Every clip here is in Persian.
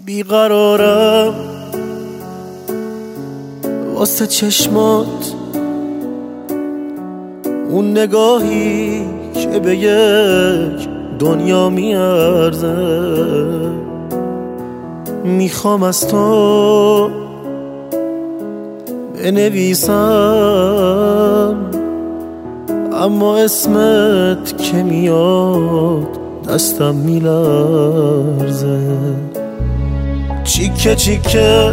بیقرارم واسه چشمات، اون نگاهی که به یک دنیا میارزه. میخوام از تو بنویسم، اما اسمت که میاد دستم میلرزه. چیکه چیکه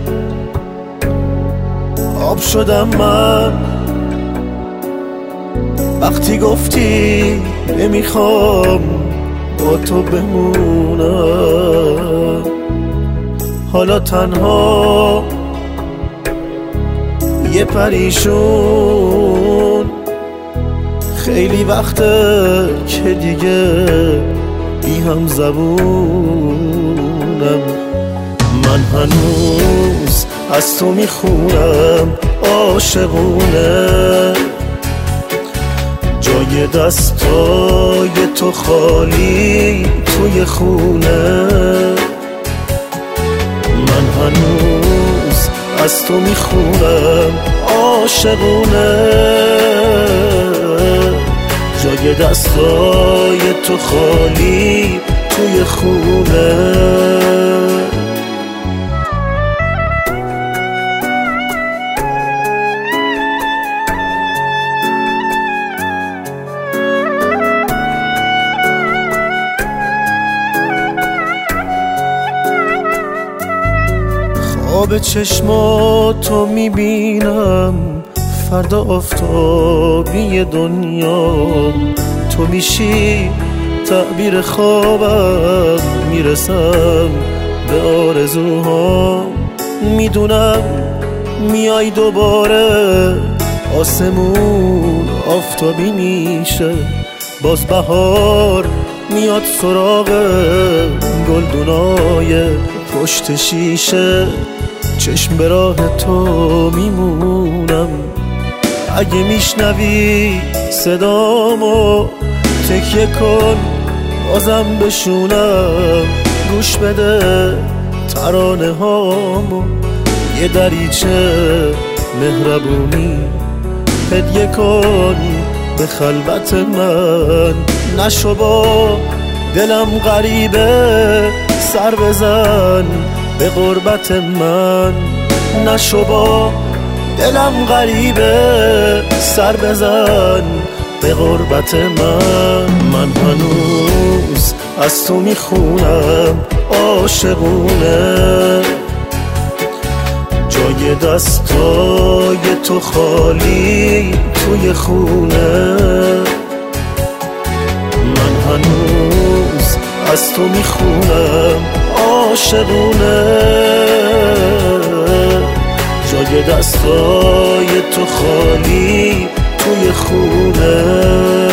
آب شدم من وقتی گفتی نمیخوام با تو بمونم. حالا تنها یه پریشون، خیلی وقته که دیگه بی هم زبونم. من هنوز از تو میخونم عاشقونه، جای دستای تو خالی توی خونه. من هنوز از تو میخونم عاشقونه، جای دستای تو خالی توی خونه. خواب چشماتو میبینم، فردا آفتابی دنیا تو میشی تعبیر خوابم. میرسم به آرزوهام، میدونم میای دوباره، آسمون آفتابی میشه. باز بهار میاد سراغ گلدونای پشت شیشه. چشم به راه تو میمونم، اگه میشنوی صدامو تکیه کن بازم بشونم. گوش بده ترانه هامو، یه دریچه مهربونی هدیه کن به خلوت من. نشو با دلم غریبه سر بزن به غربت من. نشو با دلم غریبه سر بزن به غربت من. من هنوز از تو میخونم عاشقونه، جای دستای تو خالی توی خونه. من هنوز از تو میخونم عاشقونه، جای دستای تو خالی توی خونه.